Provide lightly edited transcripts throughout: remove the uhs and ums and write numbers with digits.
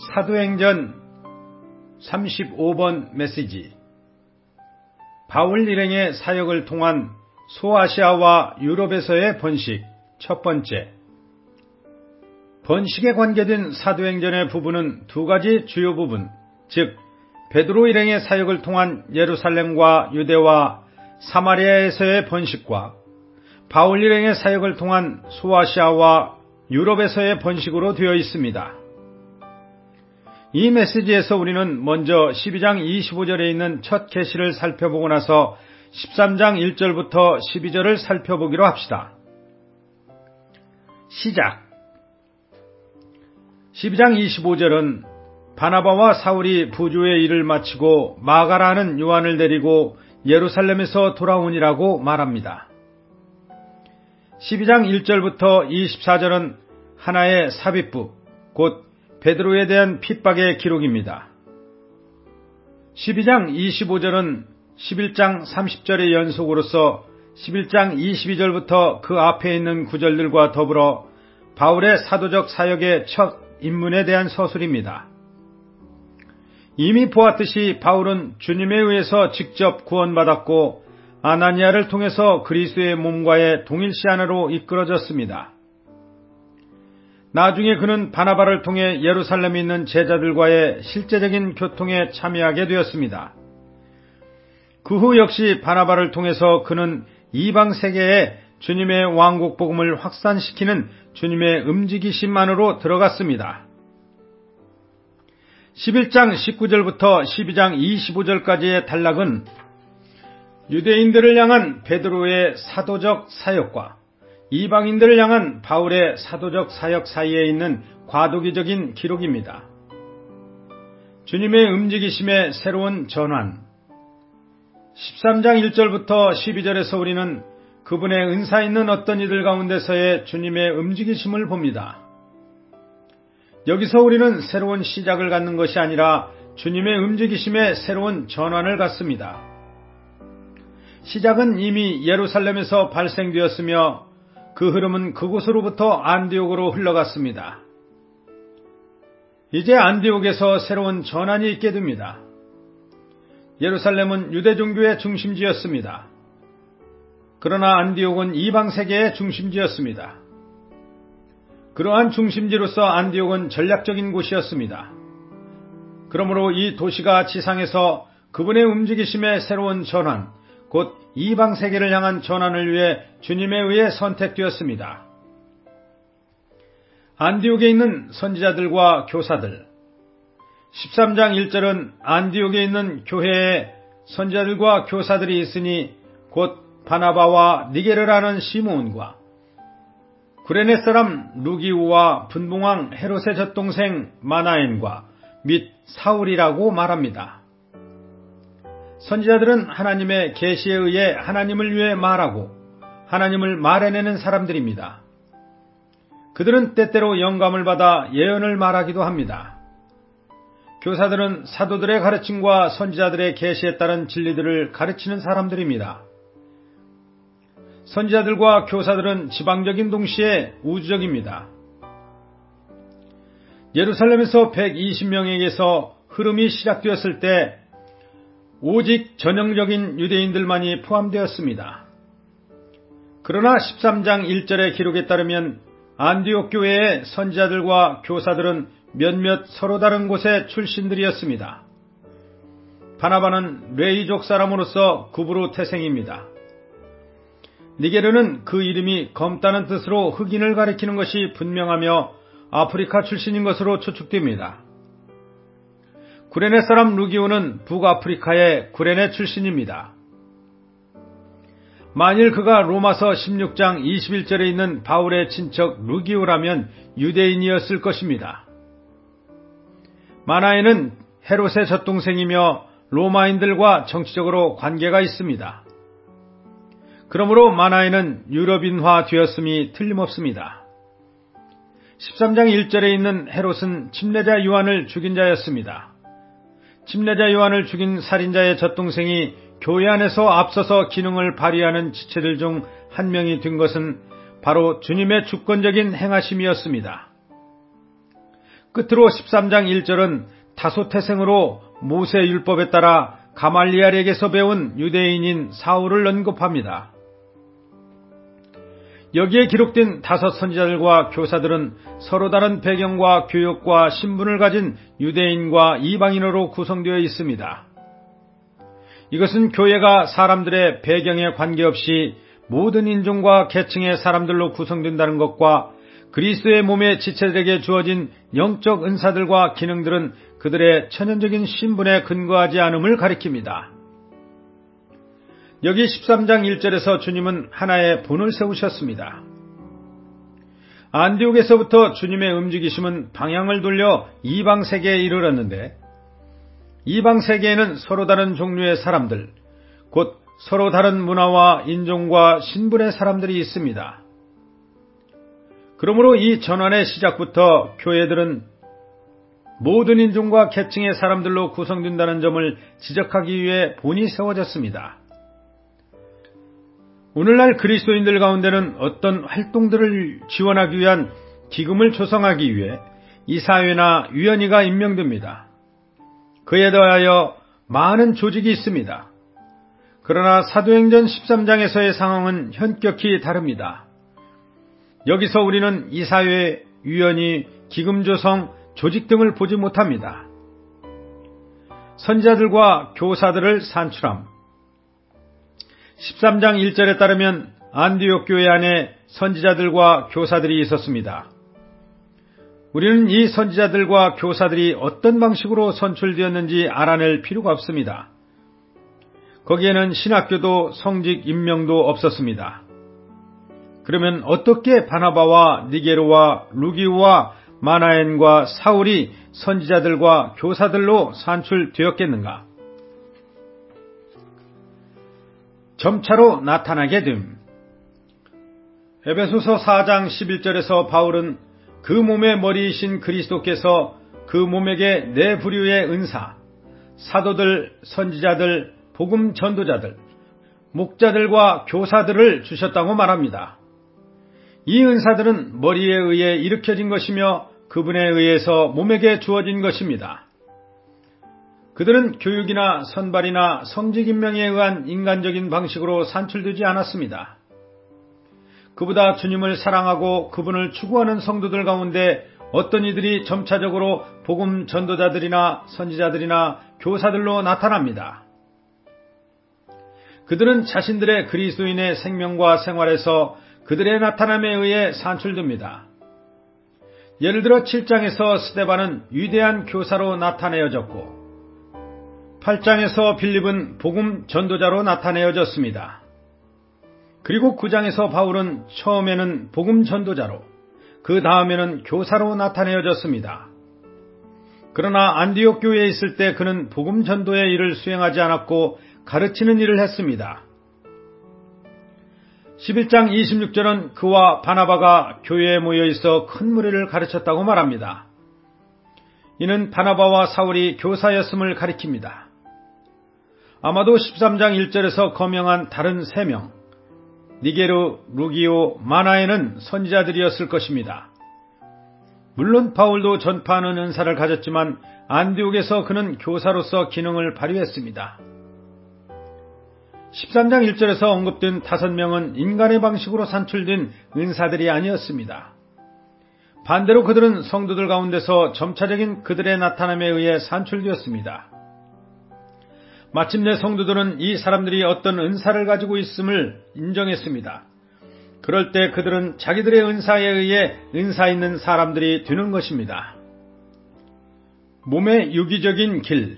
사도행전 35번 메시지. 바울 일행의 사역을 통한 소아시아와 유럽에서의 번식. 첫 번째. 번식에 관계된 사도행전의 부분은 두 가지 주요 부분, 즉 베드로 일행의 사역을 통한 예루살렘과 유대와 사마리아에서의 번식과 바울 일행의 사역을 통한 소아시아와 유럽에서의 번식으로 되어 있습니다. 이 메시지에서 우리는 먼저 12장 25절에 있는 첫 계시를 살펴보고 나서 13장 1절부터 12절을 살펴보기로 합시다. 시작. 12장 25절은 바나바와 사울이 부조의 일을 마치고 마가라는 요한을 데리고 예루살렘에서 돌아오니라고 말합니다. 12장 1절부터 24절은 하나의 삽입부, 곧 베드로에 대한 핍박의 기록입니다. 12장 25절은 11장 30절의 연속으로서 11장 22절부터 그 앞에 있는 구절들과 더불어 바울의 사도적 사역의 첫 입문에 대한 서술입니다. 이미 보았듯이 바울은 주님에 의해서 직접 구원받았고 아나니아를 통해서 그리스도의 몸과의 동일시 안으로 이끌어졌습니다. 나중에 그는 바나바를 통해 예루살렘에 있는 제자들과의 실제적인 교통에 참여하게 되었습니다. 그 후 역시 바나바를 통해서 그는 이방 세계에 주님의 왕국 복음을 확산시키는 주님의 움직이심 안으로 들어갔습니다. 11장 19절부터 12장 25절까지의 단락은 유대인들을 향한 베드로의 사도적 사역과 이방인들을 향한 바울의 사도적 사역 사이에 있는 과도기적인 기록입니다. 주님의 움직이심의 새로운 전환. 13장 1절부터 12절에서 우리는 그분의 은사 있는 어떤 이들 가운데서의 주님의 움직이심을 봅니다. 여기서 우리는 새로운 시작을 갖는 것이 아니라 주님의 움직이심의 새로운 전환을 갖습니다. 시작은 이미 예루살렘에서 발생되었으며 그 흐름은 그곳으로부터 안디옥으로 흘러갔습니다. 이제 안디옥에서 새로운 전환이 있게 됩니다. 예루살렘은 유대 종교의 중심지였습니다. 그러나 안디옥은 이방 세계의 중심지였습니다. 그러한 중심지로서 안디옥은 전략적인 곳이었습니다. 그러므로 이 도시가 지상에서 그분의 움직이심의 새로운 전환, 곧 이방 세계를 향한 전환을 위해 주님에 의해 선택되었습니다. 안디옥에 있는 선지자들과 교사들. 13장 1절은 안디옥에 있는 교회에 선지자들과 교사들이 있으니 곧 바나바와 니게르라는 시므온과 구레네 사람 루기우와 분봉왕 헤롯의 젖동생 마나엔과 및 사울이라고 말합니다. 선지자들은 하나님의 계시에 의해 하나님을 위해 말하고 하나님을 말해내는 사람들입니다. 그들은 때때로 영감을 받아 예언을 말하기도 합니다. 교사들은 사도들의 가르침과 선지자들의 계시에 따른 진리들을 가르치는 사람들입니다. 선지자들과 교사들은 지방적인 동시에 우주적입니다. 예루살렘에서 120명에게서 흐름이 시작되었을 때 오직 전형적인 유대인들만이 포함되었습니다. 그러나 13장 1절의 기록에 따르면 안디옥 교회의 선지자들과 교사들은 몇몇 서로 다른 곳의 출신들이었습니다. 바나바는 레이족 사람으로서 구브로 태생입니다. 니게르는 그 이름이 검다는 뜻으로 흑인을 가리키는 것이 분명하며 아프리카 출신인 것으로 추측됩니다. 구레네 사람 루기오는 북아프리카의 구레네 출신입니다. 만일 그가 로마서 16장 21절에 있는 바울의 친척 루기오라면 유대인이었을 것입니다. 마나에는 헤롯의 젖동생이며 로마인들과 정치적으로 관계가 있습니다. 그러므로 마나에는 유럽인화 되었음이 틀림없습니다. 13장 1절에 있는 헤롯은 침례자 요한을 죽인 자였습니다. 침례자 요한을 죽인 살인자의 젖동생이 교회 안에서 앞서서 기능을 발휘하는 지체들 중 한 명이 된 것은 바로 주님의 주권적인 행하심이었습니다. 끝으로 13장 1절은 다소 태생으로 모세 율법에 따라 가말리엘에게서 배운 유대인인 사울을 언급합니다. 여기에 기록된 5 선지자들과 교사들은 서로 다른 배경과 교육과 신분을 가진 유대인과 이방인으로 구성되어 있습니다. 이것은 교회가 사람들의 배경에 관계없이 모든 인종과 계층의 사람들로 구성된다는 것과 그리스도의 몸의 지체들에게 주어진 영적 은사들과 기능들은 그들의 천연적인 신분에 근거하지 않음을 가리킵니다. 여기 13장 1절에서 주님은 하나의 본을 세우셨습니다. 안디옥에서부터 주님의 움직이심은 방향을 돌려 이방 세계에 이르렀는데, 이방 세계에는 서로 다른 종류의 사람들, 곧 서로 다른 문화와 인종과 신분의 사람들이 있습니다. 그러므로 이 전환의 시작부터 교회들은 모든 인종과 계층의 사람들로 구성된다는 점을 지적하기 위해 본이 세워졌습니다. 오늘날 그리스도인들 가운데는 어떤 활동들을 지원하기 위한 기금을 조성하기 위해 이사회나 위원회가 임명됩니다. 그에 더하여 많은 조직이 있습니다. 그러나 사도행전 13장에서의 상황은 현격히 다릅니다. 여기서 우리는 이사회, 위원회, 기금 조성, 조직 등을 보지 못합니다. 선지자들과 교사들을 산출함. 13장 1절에 따르면 안디옥 교회 안에 선지자들과 교사들이 있었습니다. 우리는 이 선지자들과 교사들이 어떤 방식으로 선출되었는지 알아낼 필요가 없습니다. 거기에는 신학교도 성직 임명도 없었습니다. 그러면 어떻게 바나바와 니게르와 루기우와 마나엔과 사울이 선지자들과 교사들로 산출되었겠는가? 점차로 나타나게 됨. 에베소서 4장 11절에서 바울은 그 몸의 머리이신 그리스도께서 그 몸에게 네 부류의 은사, 사도들, 선지자들, 복음 전도자들, 목자들과 교사들을 주셨다고 말합니다. 이 은사들은 머리에 의해 일으켜진 것이며 그분에 의해서 몸에게 주어진 것입니다. 그들은 교육이나 선발이나 성직 임명에 의한 인간적인 방식으로 산출되지 않았습니다. 그보다 주님을 사랑하고 그분을 추구하는 성도들 가운데 어떤 이들이 점차적으로 복음 전도자들이나 선지자들이나 교사들로 나타납니다. 그들은 자신들의 그리스도인의 생명과 생활에서 그들의 나타남에 의해 산출됩니다. 예를 들어 7장에서 스데반은 위대한 교사로 나타내어졌고 8장에서 빌립은 복음 전도자로 나타내어졌습니다. 그리고 9장에서 바울은 처음에는 복음 전도자로, 그 다음에는 교사로 나타내어졌습니다. 그러나 안디옥 교회에 있을 때 그는 복음 전도의 일을 수행하지 않았고 가르치는 일을 했습니다. 11장 26절은 그와 바나바가 교회에 모여 있어 큰 무리를 가르쳤다고 말합니다. 이는 바나바와 사울이 교사였음을 가리킵니다. 아마도 13장 1절에서 거명한 다른 3명, 니게르, 루기오, 마나에는 선지자들이었을 것입니다. 물론 바울도 전파하는 은사를 가졌지만 안디옥에서 그는 교사로서 기능을 발휘했습니다. 13장 1절에서 언급된 5명은 인간의 방식으로 산출된 은사들이 아니었습니다. 반대로 그들은 성도들 가운데서 점차적인 그들의 나타남에 의해 산출되었습니다. 마침내 성도들은 이 사람들이 어떤 은사를 가지고 있음을 인정했습니다. 그럴 때 그들은 자기들의 은사에 의해 은사 있는 사람들이 되는 것입니다. 몸의 유기적인 길.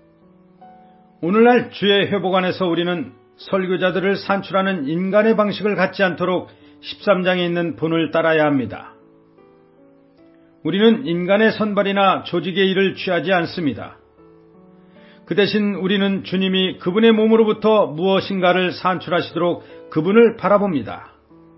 오늘날 주의 회복 안에서 우리는 설교자들을 산출하는 인간의 방식을 갖지 않도록 13장에 있는 본을 따라야 합니다. 우리는 인간의 선발이나 조직의 일을 취하지 않습니다. 그 대신 우리는 주님이 그분의 몸으로부터 무엇인가를 산출하시도록 그분을 바라봅니다.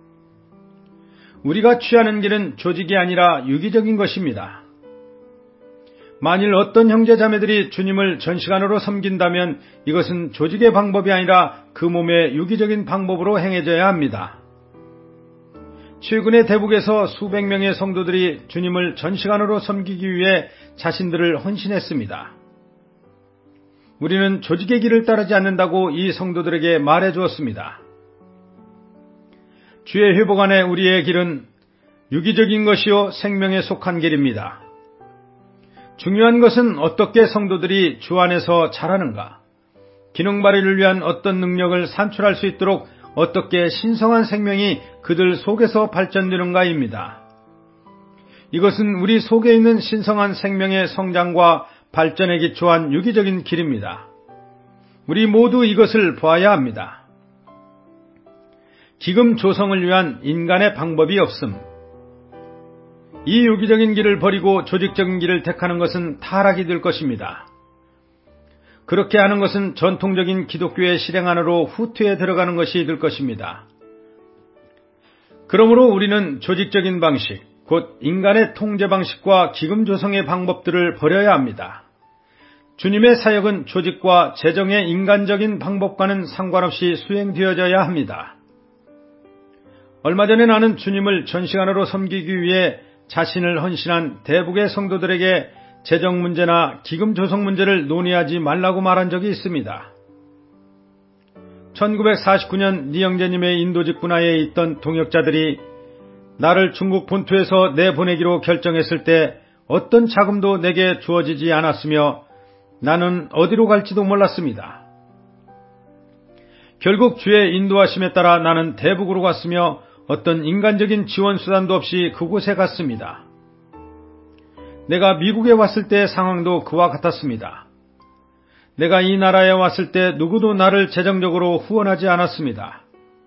우리가 취하는 길은 조직이 아니라 유기적인 것입니다. 만일 어떤 형제자매들이 주님을 전시간으로 섬긴다면 이것은 조직의 방법이 아니라 그 몸의 유기적인 방법으로 행해져야 합니다. 최근에 대북에서 수백 명의 성도들이 주님을 전시간으로 섬기기 위해 자신들을 헌신했습니다. 우리는 조직의 길을 따르지 않는다고 이 성도들에게 말해 주었습니다. 주의 회복 안에 우리의 길은 유기적인 것이요 생명에 속한 길입니다. 중요한 것은 어떻게 성도들이 주 안에서 자라는가, 기능 발휘를 위한 어떤 능력을 산출할 수 있도록 어떻게 신성한 생명이 그들 속에서 발전되는가입니다. 이것은 우리 속에 있는 신성한 생명의 성장과 발전에 기초한 유기적인 길입니다. 우리 모두 이것을 보아야 합니다. 기금 조성을 위한 인간의 방법이 없음. 이 유기적인 길을 버리고 조직적인 길을 택하는 것은 타락이 될 것입니다. 그렇게 하는 것은 전통적인 기독교의 실행 안으로 후퇴에 들어가는 것이 될 것입니다. 그러므로 우리는 조직적인 방식, 곧 인간의 통제 방식과 기금 조성의 방법들을 버려야 합니다. 주님의 사역은 조직과 재정의 인간적인 방법과는 상관없이 수행되어져야 합니다. 얼마 전에 나는 주님을 전시간으로 섬기기 위해 자신을 헌신한 대북의 성도들에게 재정 문제나 기금 조성 문제를 논의하지 말라고 말한 적이 있습니다. 1949년 니영재님의 인도직 분화에 있던 동역자들이 나를 중국 본토에서 내보내기로 결정했을 때 어떤 자금도 내게 주어지지 않았으며 나는 어디로 갈지도 몰랐습니다. 결국 주의 인도하심에 따라 나는 대북으로 갔으며 어떤 인간적인 지원 수단도 없이 그곳에 갔습니다. 내가 미국에 왔을 때의 상황도 그와 같았습니다. 내가 이 나라에 왔을 때 누구도 나를 재정적으로 후원하지 않았습니다.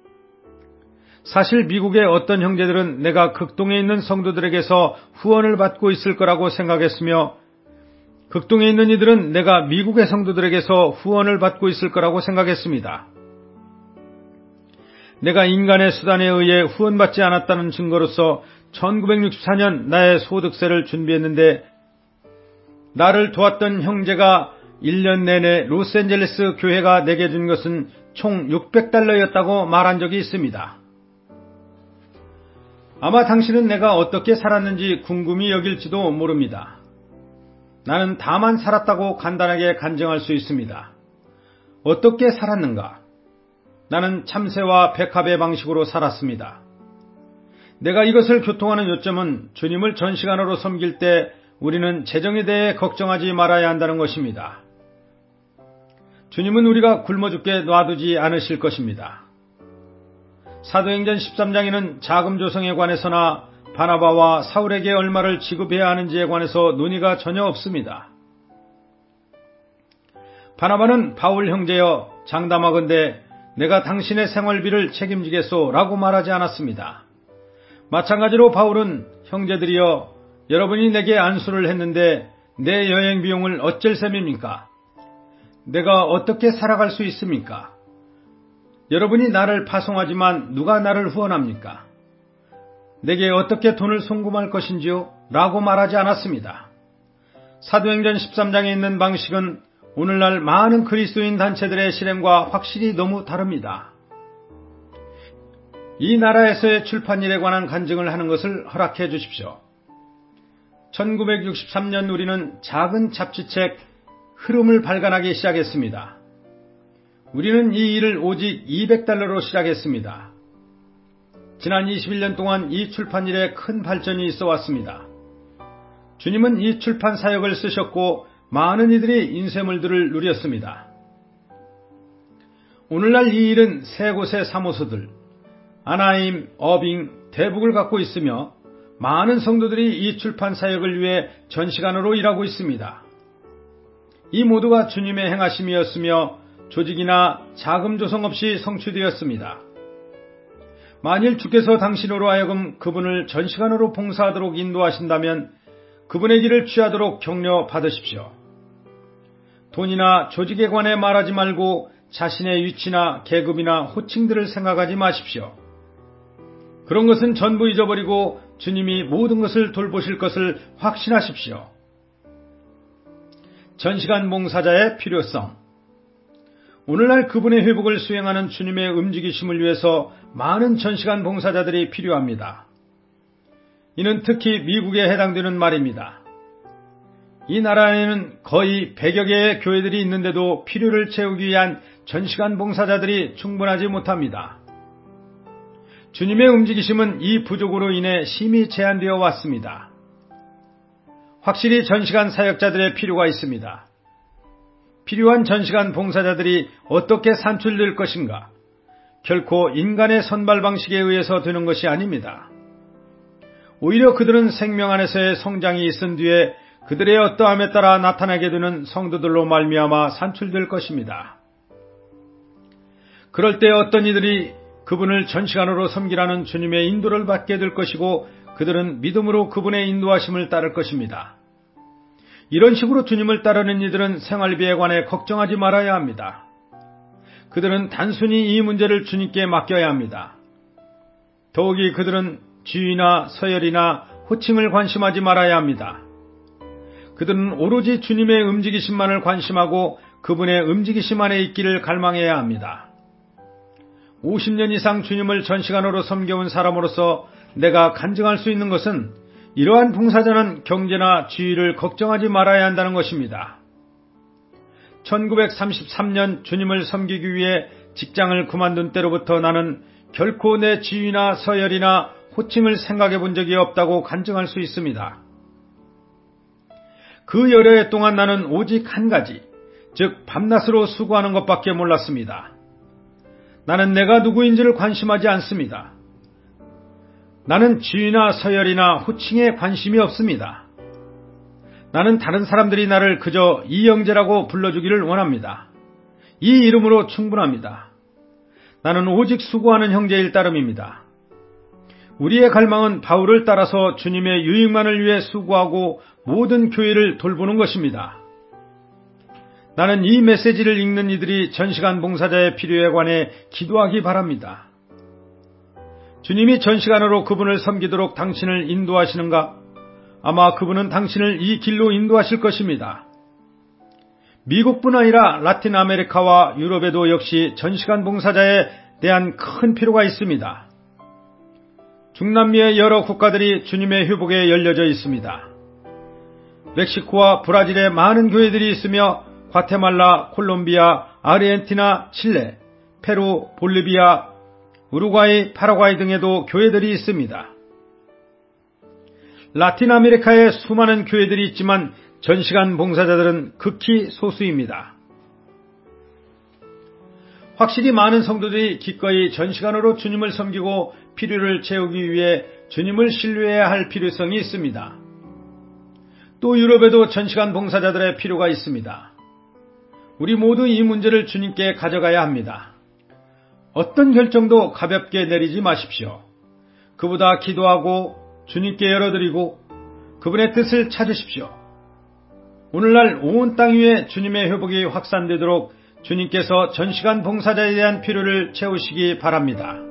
사실 미국의 어떤 형제들은 내가 극동에 있는 성도들에게서 후원을 받고 있을 거라고 생각했으며 극동에 있는 이들은 내가 미국의 성도들에게서 후원을 받고 있을 거라고 생각했습니다. 내가 인간의 수단에 의해 후원받지 않았다는 증거로서 1964년 나의 소득세를 준비했는데 나를 도왔던 형제가 1년 내내 로스앤젤레스 교회가 내게 준 것은 총 $600였다고 말한 적이 있습니다. 아마 당신은 내가 어떻게 살았는지 궁금히 여길지도 모릅니다. 나는 다만 살았다고 간단하게 간증할 수 있습니다. 어떻게 살았는가? 나는 참새와 백합의 방식으로 살았습니다. 내가 이것을 교통하는 요점은 주님을 전시간으로 섬길 때 우리는 재정에 대해 걱정하지 말아야 한다는 것입니다. 주님은 우리가 굶어 죽게 놔두지 않으실 것입니다. 사도행전 13장에는 자금 조성에 관해서나 바나바와 사울에게 얼마를 지급해야 하는지에 관해서 논의가 전혀 없습니다. 바나바는 바울 형제여 장담하건대 내가 당신의 생활비를 책임지겠소 라고 말하지 않았습니다. 마찬가지로 바울은 형제들이여 여러분이 내게 안수를 했는데 내 여행 비용을 어쩔 셈입니까? 내가 어떻게 살아갈 수 있습니까? 여러분이 나를 파송하지만 누가 나를 후원합니까? 내게 어떻게 돈을 송금할 것인지요? 라고 말하지 않았습니다. 사도행전 13장에 있는 방식은 오늘날 많은 그리스도인 단체들의 실행과 확실히 너무 다릅니다. 이 나라에서의 출판일에 관한 간증을 하는 것을 허락해 주십시오. 1963년 우리는 작은 잡지책 흐름을 발간하기 시작했습니다. 우리는 이 일을 오직 $200로 시작했습니다. 지난 21년 동안 이 출판일에 큰 발전이 있어 왔습니다. 주님은 이 출판 사역을 쓰셨고 많은 이들이 인쇄물들을 누렸습니다. 오늘날 이 일은 세 곳의 사무소들, 아나임, 어빙, 대북을 갖고 있으며 많은 성도들이 이 출판 사역을 위해 전시간으로 일하고 있습니다. 이 모두가 주님의 행하심이었으며 조직이나 자금 조성 없이 성취되었습니다. 만일 주께서 당신으로 하여금 그분을 전시간으로 봉사하도록 인도하신다면 그분의 길을 취하도록 격려 받으십시오. 돈이나 조직에 관해 말하지 말고 자신의 위치나 계급이나 호칭들을 생각하지 마십시오. 그런 것은 전부 잊어버리고 주님이 모든 것을 돌보실 것을 확신하십시오. 전시간 봉사자의 필요성. 오늘날 그분의 회복을 수행하는 주님의 움직이심을 위해서 많은 전시간 봉사자들이 필요합니다. 이는 특히 미국에 해당되는 말입니다. 이 나라에는 거의 100여 개의 교회들이 있는데도 필요를 채우기 위한 전시간 봉사자들이 충분하지 못합니다. 주님의 움직이심은 이 부족으로 인해 심히 제한되어 왔습니다. 확실히 전시간 사역자들의 필요가 있습니다. 필요한 전시간 봉사자들이 어떻게 산출될 것인가? 결코 인간의 선발 방식에 의해서 되는 것이 아닙니다. 오히려 그들은 생명 안에서의 성장이 있은 뒤에 그들의 어떠함에 따라 나타나게 되는 성도들로 말미암아 산출될 것입니다. 그럴 때 어떤 이들이 그분을 전시간으로 섬기라는 주님의 인도를 받게 될 것이고 그들은 믿음으로 그분의 인도하심을 따를 것입니다. 이런 식으로 주님을 따르는 이들은 생활비에 관해 걱정하지 말아야 합니다. 그들은 단순히 이 문제를 주님께 맡겨야 합니다. 더욱이 그들은 지위나 서열이나 호칭을 관심하지 말아야 합니다. 그들은 오로지 주님의 움직이심만을 관심하고 그분의 움직이심 안에 있기를 갈망해야 합니다. 50년 이상 주님을 전시간으로 섬겨온 사람으로서 내가 간증할 수 있는 것은 이러한 봉사자는 경제나 지위를 걱정하지 말아야 한다는 것입니다. 1933년 주님을 섬기기 위해 직장을 그만둔 때로부터 나는 결코 내 지위나 서열이나 호칭을 생각해 본 적이 없다고 간증할 수 있습니다. 그 여러 해 동안 나는 오직 한 가지, 즉 밤낮으로 수고하는 것밖에 몰랐습니다. 나는 내가 누구인지를 관심하지 않습니다. 나는 지위나 서열이나 호칭에 관심이 없습니다. 나는 다른 사람들이 나를 그저 이영재라고 불러주기를 원합니다. 이 이름으로 충분합니다. 나는 오직 수고하는 형제일 따름입니다. 우리의 갈망은 바울을 따라서 주님의 유익만을 위해 수고하고 모든 교회를 돌보는 것입니다. 나는 이 메시지를 읽는 이들이 전시간 봉사자의 필요에 관해 기도하기 바랍니다. 주님이 전시간으로 그분을 섬기도록 당신을 인도하시는가? 아마 그분은 당신을 이 길로 인도하실 것입니다. 미국뿐 아니라 라틴 아메리카와 유럽에도 역시 전시간 봉사자에 대한 큰 필요가 있습니다. 중남미의 여러 국가들이 주님의 회복에 열려져 있습니다. 멕시코와 브라질에 많은 교회들이 있으며 과테말라, 콜롬비아, 아르헨티나, 칠레, 페루, 볼리비아, 우루과이, 파라과이 등에도 교회들이 있습니다. 라틴 아메리카에 수많은 교회들이 있지만 전시간 봉사자들은 극히 소수입니다. 확실히 많은 성도들이 기꺼이 전시간으로 주님을 섬기고 필요를 채우기 위해 주님을 신뢰해야 할 필요성이 있습니다. 또 유럽에도 전시간 봉사자들의 필요가 있습니다. 우리 모두 이 문제를 주님께 가져가야 합니다. 어떤 결정도 가볍게 내리지 마십시오. 그보다 기도하고 주님께 열어드리고 그분의 뜻을 찾으십시오. 오늘날 온 땅 위에 주님의 회복이 확산되도록 주님께서 전시간 봉사자에 대한 필요를 채우시기 바랍니다.